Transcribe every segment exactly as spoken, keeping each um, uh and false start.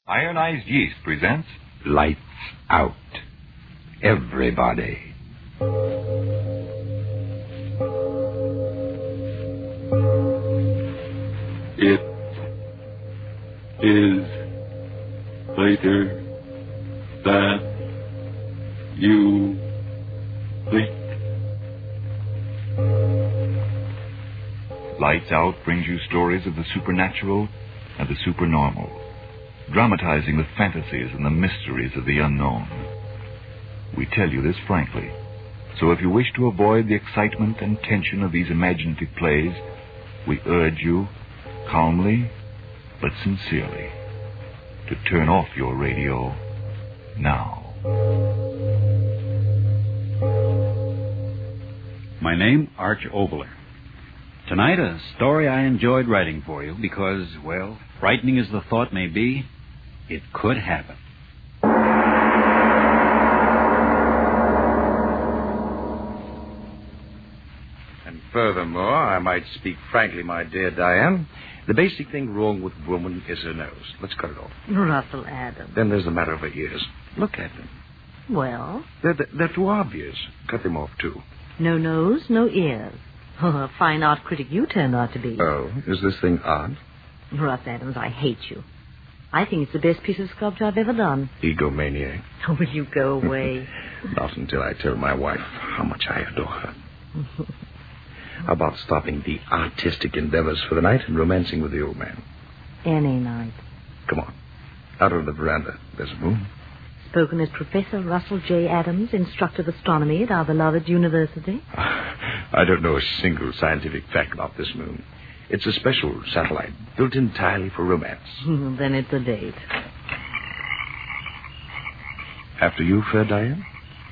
Ironized Yeast presents Lights Out. Everybody. It is later than you think. Lights Out brings you stories of the supernatural and the supernormal, dramatizing the fantasies and the mysteries of the unknown. We tell you this frankly, so if you wish to avoid the excitement and tension of these imaginative plays, we urge you, calmly but sincerely, to turn off your radio now. My name, Arch Oboler. Tonight, a story I enjoyed writing for you because, well, frightening as the thought may be, it could happen. And furthermore, I might speak frankly, my dear Diane, the basic thing wrong with woman is her nose. Let's cut it off. Russell Adams. Then there's the matter of her ears. Look at them. Well? They're, they're too obvious. Cut them off, too. No nose, no ears. Oh, a fine art critic you turned out to be. Oh, is this thing odd? Russ Adams, I hate you. I think it's the best piece of sculpture I've ever done. Egomaniac. Oh, will you go away? Not until I tell my wife how much I adore her. How about stopping the artistic endeavors for the night and romancing with the old man? Any night. Come on. Out on the veranda. There's a moon. Spoken as Professor Russell J. Adams, instructor of astronomy at our beloved university. I don't know a single scientific fact about this moon. It's a special satellite built entirely for romance. Then it's a date. After you, fair Diane?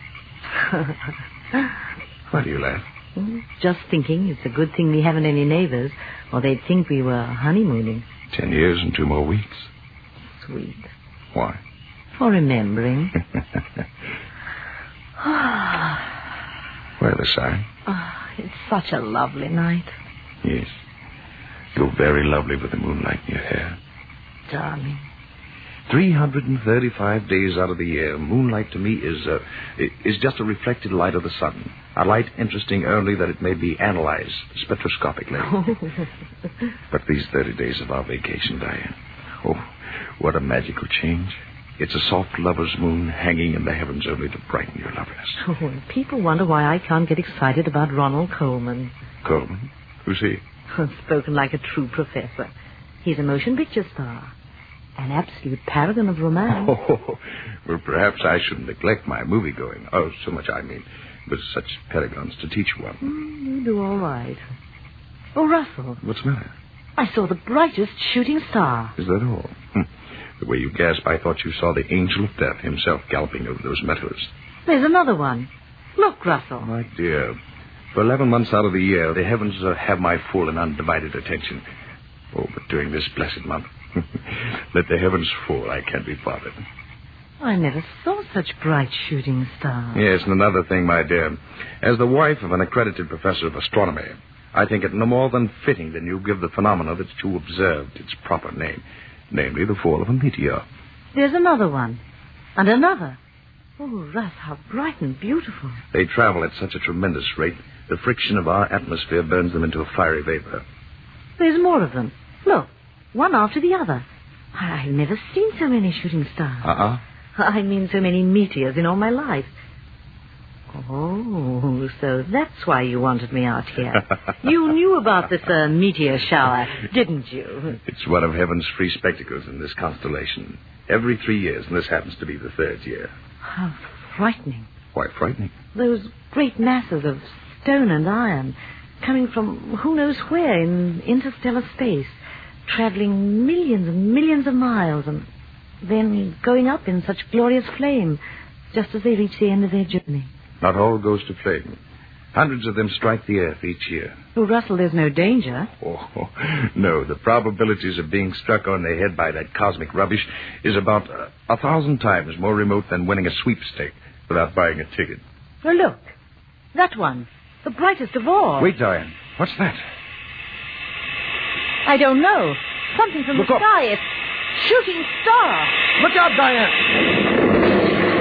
Why do you laugh? Just thinking it's a good thing we haven't any neighbors, or they'd think we were honeymooning. Ten years and two more weeks. Sweet. Why? For remembering. Why the sigh? Oh, it's such a lovely night. Yes. You're very lovely with the moonlight in your hair. Darling. three hundred thirty-five days out of the year, moonlight to me is uh, is just a reflected light of the sun. A light interesting only that it may be analyzed spectroscopically. But these thirty days of our vacation, Diane, oh, what a magical change. It's a soft lover's moon hanging in the heavens only to brighten your loveliness. Oh, people wonder why I can't get excited about Ronald Colman. Coleman? Who's he? Spoken like a true professor. He's a motion picture star. An absolute paragon of romance. Oh, well, perhaps I shouldn't neglect my movie-going. Oh, so much I mean. With such paragons to teach one. Mm, you do all right. Oh, Russell. What's the matter? I saw the brightest shooting star. Is that all? Hm. The way you gasp, I thought you saw the angel of death himself galloping over those meadows. There's another one. Look, Russell. My dear, for eleven months out of the year, the heavens uh, have my full and undivided attention. Oh, but during this blessed month, let the heavens fall, I can't be bothered. I never saw such bright shooting stars. Yes, and another thing, my dear. As the wife of an accredited professor of astronomy, I think it no more than fitting that you give the phenomena that you observed its proper name, namely the fall of a meteor. There's another one. And another. Oh, Russ, how bright and beautiful. They travel at such a tremendous rate, the friction of our atmosphere burns them into a fiery vapor. There's more of them. Look, one after the other. I've never seen so many shooting stars. Uh-uh. I mean so many meteors in all my life. Oh, so that's why you wanted me out here. You knew about this uh, meteor shower, didn't you? It's one of heaven's free spectacles in this constellation. Every three years, and this happens to be the third year. How frightening. Why frightening? Those great masses of stone and iron coming from who knows where in interstellar space, traveling millions and millions of miles and then going up in such glorious flame just as they reach the end of their journey. Not all goes to flame. Hundreds of them strike the earth each year. Oh, Russell, there's no danger. Oh, no. The probabilities of being struck on the head by that cosmic rubbish is about uh, a thousand times more remote than winning a sweepstake without buying a ticket. Oh, look. That one. The brightest of all. Wait, Diane. What's that? I don't know. Something from Look the up. sky. It's shooting star. Look out, Diane!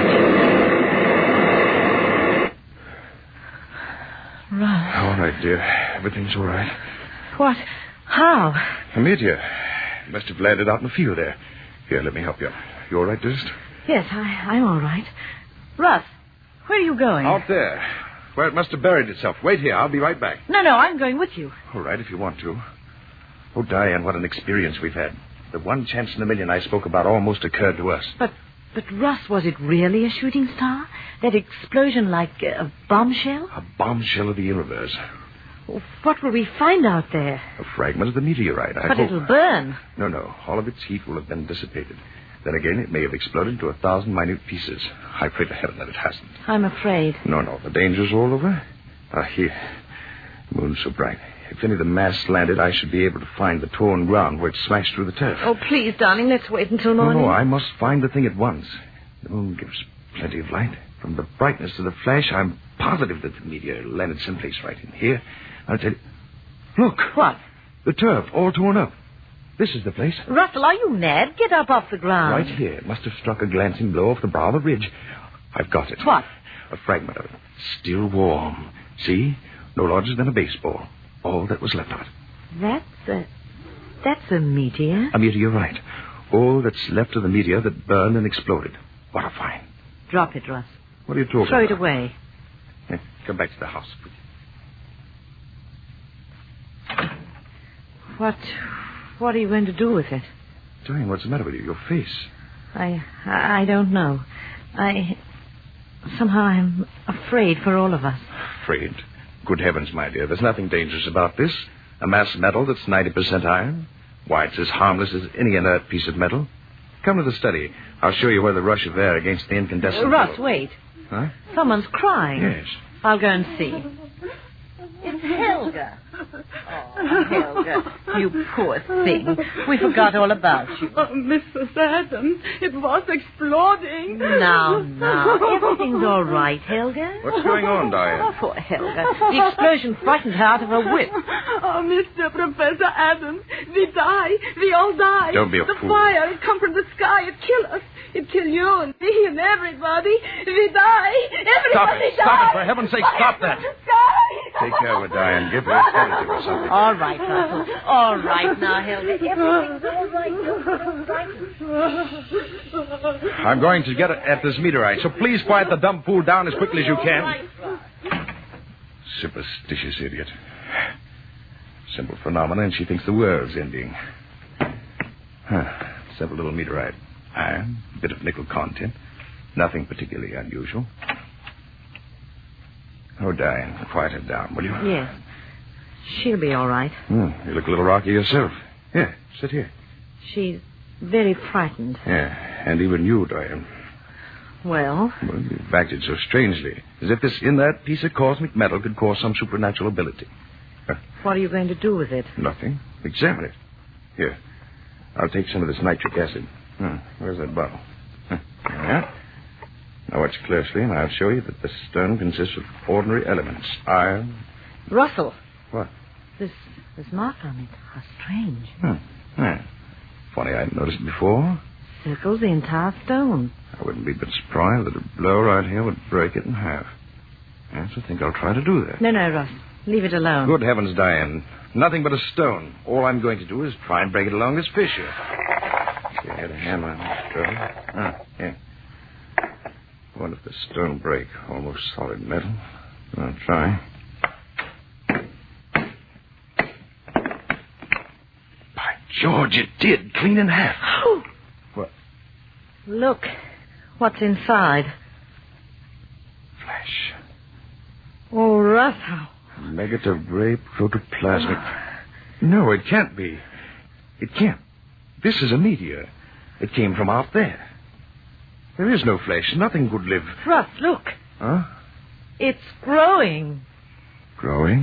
Russ. All right, dear. Everything's all right. What? How? A meteor. Must have landed out in the field there. Here, let me help you. You all right, dearest? Yes, I, I'm all right. Russ, where are you going? Out there. Where it must have buried itself. Wait here. I'll be right back. No, no, I'm going with you. All right, if you want to. Oh, Diane, what an experience we've had. The one chance in a million I spoke about almost occurred to us. But, but Russ, was it really a shooting star? That explosion like a bombshell? A bombshell of the universe. What will we find out there? A fragment of the meteorite, I But hope. it'll burn. No, no. All of its heat will have been dissipated. Then again, it may have exploded into a thousand minute pieces. I pray to heaven that it hasn't. I'm afraid. No, no. The danger's all over. Ah, here. The moon's so bright. If any of the mass landed, I should be able to find the torn ground where it smashed through the turf. Oh, please, darling, let's wait until No, morning. no, I must find the thing at once. The moon gives plenty of light. From the brightness of the flash, I'm positive that the meteor landed someplace right in here. I'll tell you. Look. What? The turf, all torn up. This is the place. Russell, are you mad? Get up off the ground. Right here. It must have struck a glancing blow off the brow of the ridge. I've got it. What? A fragment of it. Still warm. See? No larger than a baseball. All that was left of it. That's a... That's a meteor. A meteorite. All that's left of the meteor that burned and exploded. What a find. Drop it, Russ. What are you talking Throw about? it away. Here, come back to the house, please. What... What are you going to do with it? Diane, what's the matter with you? Your face. I... I don't know. I... Somehow I'm afraid for all of us. Afraid? Good heavens, my dear. There's nothing dangerous about this. A mass metal that's ninety percent iron. Why, it's as harmless as any inert piece of metal. Come to the study. I'll show you where the rush of air against the incandescent... Uh, Russ, wait. Huh? Someone's crying. Yes. I'll go and see. It's Helga. Oh, Helga, you poor thing. We forgot all about you. Oh, Missus Adams, it was exploding. Now, now, everything's all right, Helga. What's going on, Diane? Oh, poor Helga. The explosion frightened her out of her wits. Oh, Mister Professor Adams, we die. We all die. Don't be a the fool. The fire, it come from the sky. It kill us. It kill you and me and everybody. We die. Everybody Stop it. die. Stop it. For heaven's sake, stop that. Die. Take care of it, Diane. Give her a sedative or something. All right, Russell. All right now, Helga. Everything's all right. Don't be frightened. I'm going to get at this meteorite, so please quiet the dumb fool down as quickly as you can. All right, Russ. Superstitious idiot. Simple phenomena, and she thinks the world's ending. Huh. Simple little meteorite. Iron, a bit of nickel content. Nothing particularly unusual. Oh, Diane, quiet her down, will you? Yes. She'll be all right. Hmm, you look a little rocky yourself. Here, sit here. She's very frightened. Yeah, and even you, Diane. Well? Well, you've acted so strangely. As if this inert piece of cosmic metal could cause some supernatural ability. Huh. What are you going to do with it? Nothing. Examine it. Here. I'll take some of this nitric acid. Hmm. Where's that bottle? Huh. Yeah. Now watch closely, and I'll show you that the stone consists of ordinary elements. Iron. Russell. What? This this mark on it. How strange. Hmm. Yeah. Funny I hadn't noticed it before. Circles the entire stone. I wouldn't be a bit surprised that a blow right here would break it in half. Yes, I think I'll try to do that. No, no, Russ. Leave it alone. Good heavens, Diane. Nothing but a stone. All I'm going to do is try and break it along this fissure. See, I had a hammer on this stone. Ah, yeah. I wonder if the stone break. Almost solid metal. I'll try. By George, it did. Clean in half. What? Look. What's inside? Flesh. Oh, Russ, how... Negative gray protoplasmic. No, it can't be. It can't. This is a meteor. It came from out there. There is no flesh. Nothing could live. Russ, look. Huh? It's growing. Growing?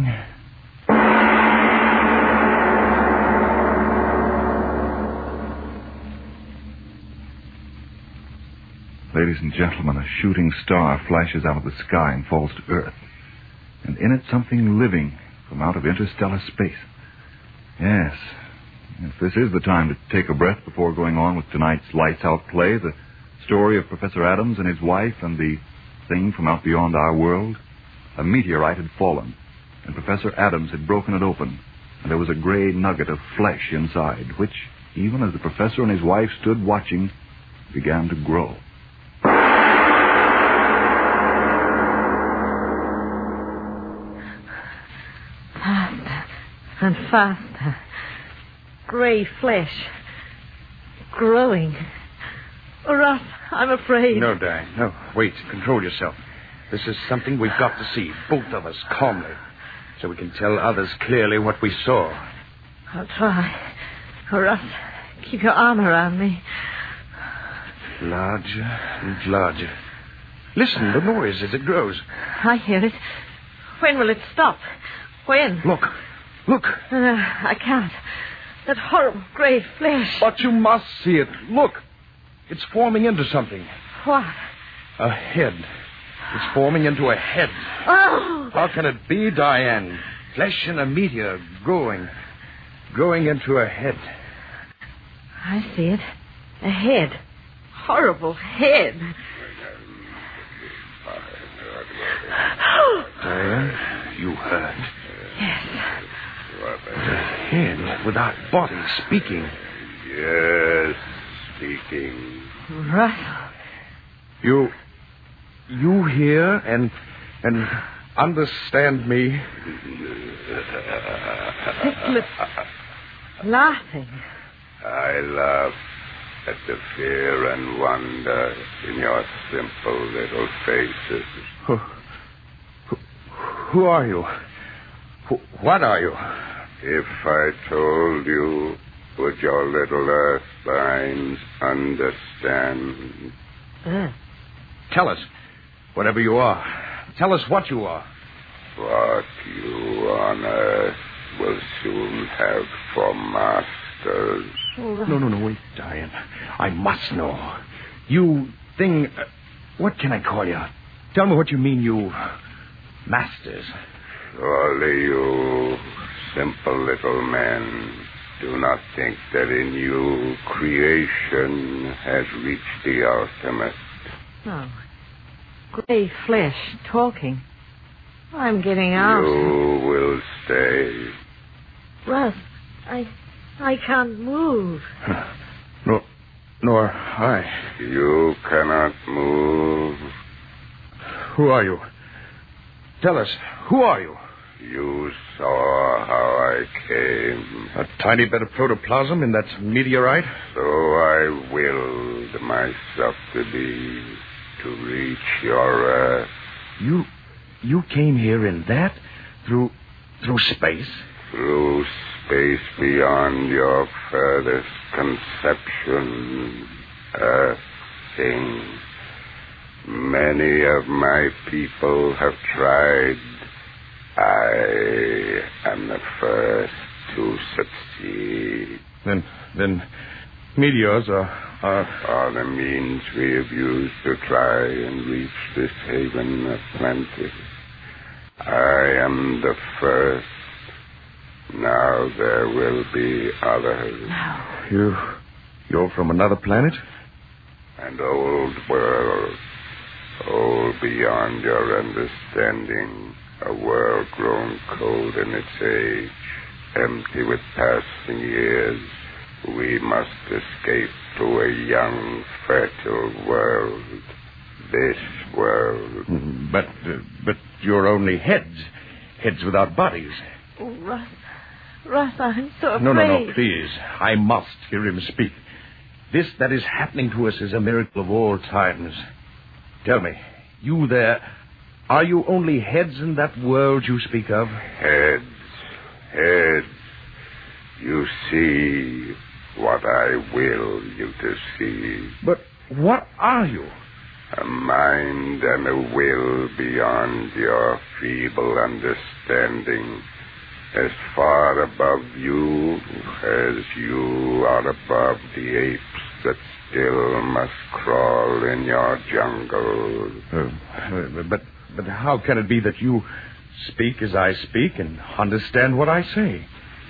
Ladies and gentlemen, a shooting star flashes out of the sky and falls to Earth. And in it something living from out of interstellar space. Yes, If this is the time to take a breath before going on with tonight's Lights Out play, the story of Professor Adams and his wife and the thing from out beyond our world, a meteorite had fallen, and Professor Adams had broken it open, and there was a gray nugget of flesh inside, which, even as the professor and his wife stood watching, began to grow. Faster and faster. Gray flesh. Growing. Oh, Russ, I'm afraid. No, Diane, no. Wait, control yourself. This is something we've got to see, both of us, calmly, so we can tell others clearly what we saw. I'll try. Oh, Russ, keep your arm around me. Larger and larger. Listen, the noise as it grows. I hear it. When will it stop? When? Look, look. Uh, I can't. That horrible gray flesh. But you must see it. Look. It's forming into something. What? A head. It's forming into a head. Oh! How can it be, Diane? Flesh in a meteor growing. Growing into a head. I see it. A head. Horrible head. Diane, you heard. Yes. A head without body speaking. Yes, speaking. Russell. You... You hear and... and understand me? Thick-lipped. Laughing. I laugh at the fear and wonder in your simple little faces. Who, who, who are you? Who, what are you? If I told you, would your little earth minds understand? Uh, Tell us, whatever you are. Tell us what you are. What you on earth will soon have for masters. No, no, no, wait, Diane. I must know. You thing... Uh, what can I call you? Tell me what you mean, you... masters. Surely you simple little men do not think that in you creation has reached the ultimate. no. Gray flesh talking. I'm getting out. You will stay. Russ, I... I can't move. No, nor I. You cannot move. Who are you? Tell us, who are you? You saw how I came. A tiny bit of protoplasm in that meteorite? So I willed myself to be, to reach your earth. You, you came here in that? Through, through space? Through space beyond your furthest conception, earth thing. Many of my people have tried. I am the first to succeed. Then, then, meteors are, are... Are the means we have used to try and reach this haven of plenty. I am the first. Now there will be others. You, you're from another planet? An old world, old beyond your understanding. A world grown cold in its age, empty with passing years. We must escape to a young, fertile world. This world. Mm, But, uh, but you're only heads. Heads without bodies. Oh, Russ. Russ, I'm so afraid. No, no, no, please. I must hear him speak. This that is happening to us is a miracle of all times. Tell me, you there, are you only heads in that world you speak of? Heads, heads. You see what I will you to see. But what are you? A mind and a will beyond your feeble understanding. As far above you as you are above the apes that still must crawl in your jungle. Uh, but, but how can it be that you speak as I speak and understand what I say?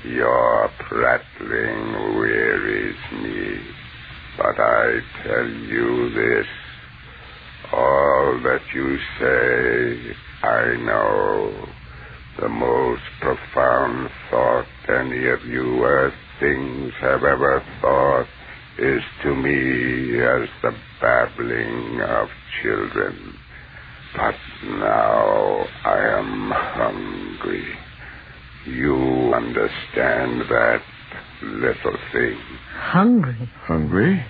Your prattling wearies me, but I tell you this. All that you say, I know. The most profound thought any of you earth things have ever thought is to me as the babbling of children. But now I am hungry. You understand that, little thing. Hungry? Hungry?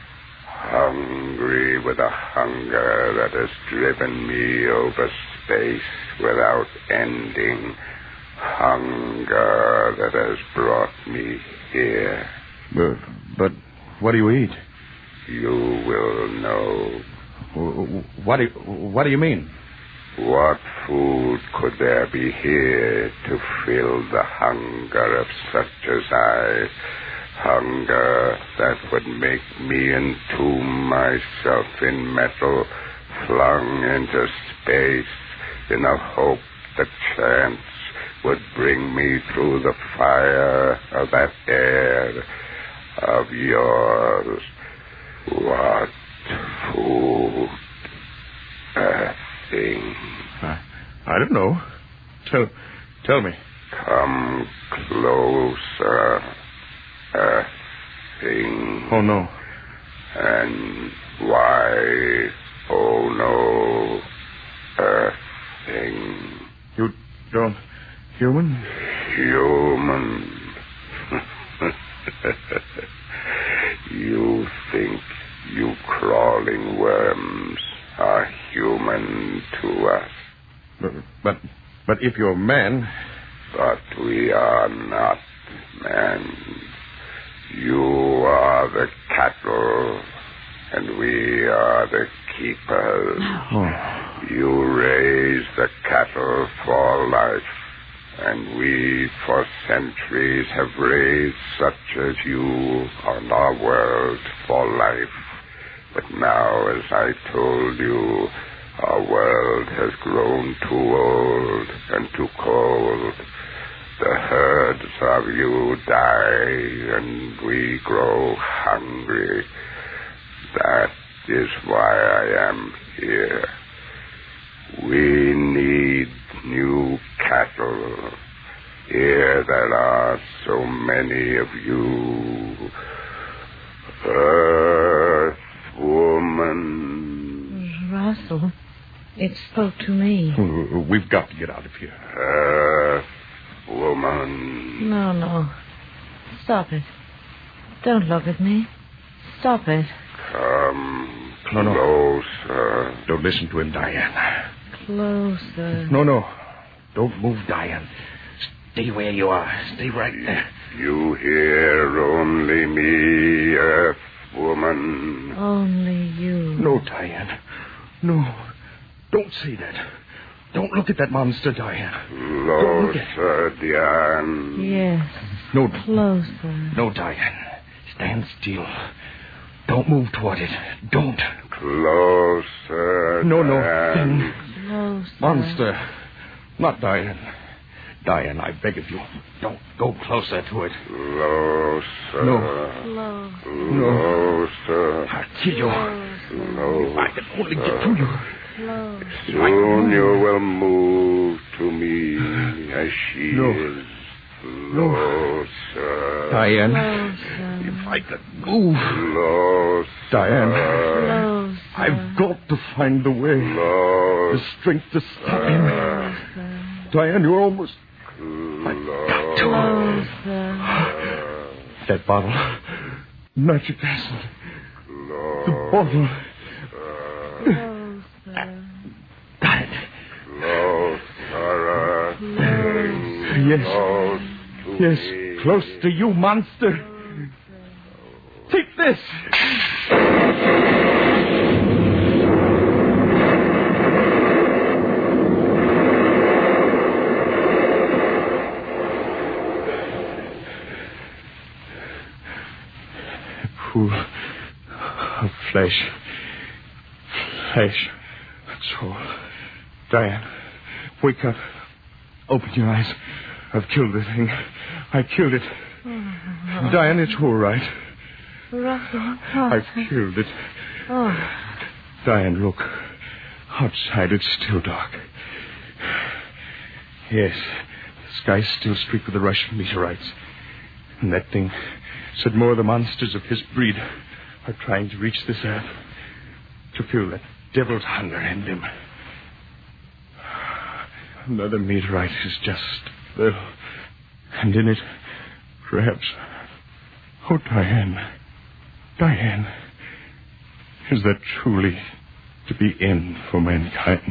Hungry with a hunger that has driven me over space without ending. Hunger that has brought me here. But, but what do you eat? You will know. What do you, what do you mean? What food could there be here to fill the hunger of such as I? Hunger that would make me entomb myself in metal, flung into space in a hope that chance would bring me through the fire of that air of yours. What food? A thing. I, I don't know. Tell, tell me. Come closer. A thing. Oh, no. And why, oh, no, a thing. You don't... Human? Human. You think you crawling worms are human to us. But, but, but if you're man... But we are not men. You are the cattle, and we are the keepers. Oh. You raise the cattle for life, and we for centuries have raised such as you on our world for life. But now, as I told you, our world has grown too old and too cold. The herds of you die, and we grow hungry. That is why I am here. We need new cattle. Here there are so many of you. Earth woman. Russell, it spoke to me. We've got to get out of here. Earth woman. No, no. Stop it. Don't look at me. Stop it. Come No, no. closer. Don't listen to him, Diane. Closer. No, no. Don't move, Diane. Stay where you are. Stay right there. You hear only me, Earth woman. Only you. No, Diane. No. Don't say that. Don't look at that monster, Diane. Don't look at Closer, Diane. Yes. No. Closer. No, Diane. Stand still. Don't move toward it. Don't. Closer, No, no. Diane. Closer. Monster. Not Diane. Diane, I beg of you, don't go closer to it. Closer. No. Close. Closer. I'll kill you. Closer. If I can only get to you. Close. Soon you will move to me as she No. is. No. Closer. Diane, Closer. if I could move. Closer. Diane. Closer. I've got to find the way. The Closer. strength to stop him. Closer. Diane, you're almost... Closer. That bottle. Nitric acid. The bottle. Closer. Got it. Closer. Yes. Close to Yes, me. close to you, monster. Take this. Pool of flesh. Flesh. That's all. Diane, wake up. Open your eyes. I've killed the thing. I killed it. Oh. Diane, it's all right. Russell. I've killed it. Oh. Diane, look. Outside, it's still dark. Yes, the sky's still streaked with the Russian meteorites. And that thing said more of the monsters of his breed are trying to reach this earth to feel that devil's hunger in them. Another meteorite is just there. And in it, perhaps... Oh, Diane. Diane. Is that truly to be end for mankind?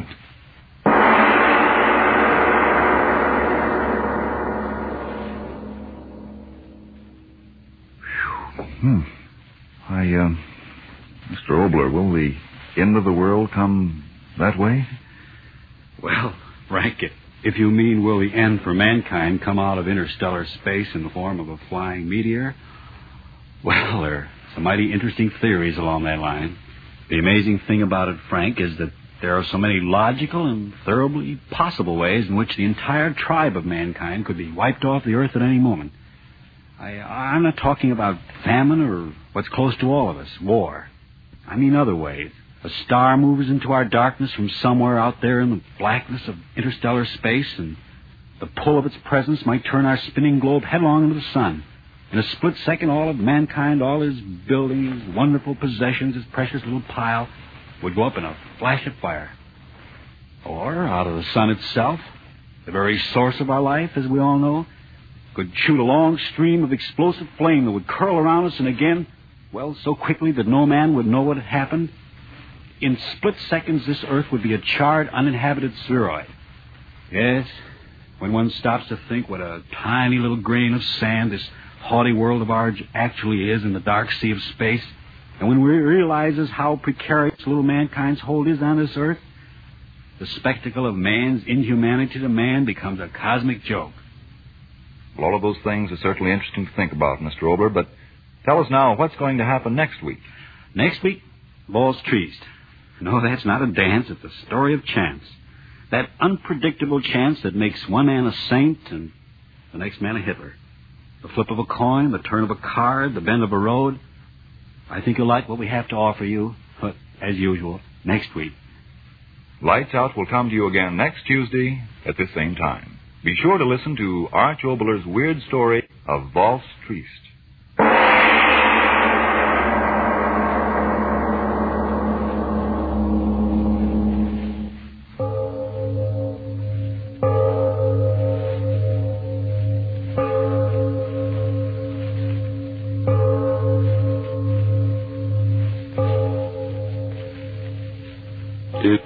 Hmm. I, uh... Mister Obler, will the end of the world come that way? Well, Frank, if you mean will the end for mankind come out of interstellar space in the form of a flying meteor, well, there are some mighty interesting theories along that line. The amazing thing about it, Frank, is that there are so many logical and thoroughly possible ways in which the entire tribe of mankind could be wiped off the earth at any moment. I, I'm not talking about famine or what's close to all of us, war. I mean other ways. A star moves into our darkness from somewhere out there in the blackness of interstellar space, and the pull of its presence might turn our spinning globe headlong into the sun. In a split second, all of mankind, all his buildings, his wonderful possessions, his precious little pile, would go up in a flash of fire. Or, out of the sun itself, the very source of our life, as we all know, could shoot a long stream of explosive flame that would curl around us, and again, well, so quickly that no man would know what had happened. In split seconds, this earth would be a charred, uninhabited spheroid. Yes, when one stops to think what a tiny little grain of sand this haughty world of ours actually is in the dark sea of space, and when we realizes how precarious little mankind's hold is on this earth, the spectacle of man's inhumanity to man becomes a cosmic joke. Well, all of those things are certainly interesting to think about, Mister Obler, but tell us now what's going to happen next week. Next week, balls treist. No, that's not a dance. It's a story of chance. That unpredictable chance that makes one man a saint and the next man a Hitler. The flip of a coin, the turn of a card, the bend of a road. I think you'll like what we have to offer you, but as usual, next week. Lights Out will come to you again next Tuesday at this same time. Be sure to listen to Arch Obler's weird story of Valse Triste. It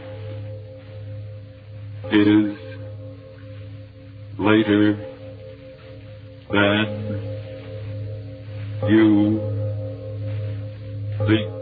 is later than you think.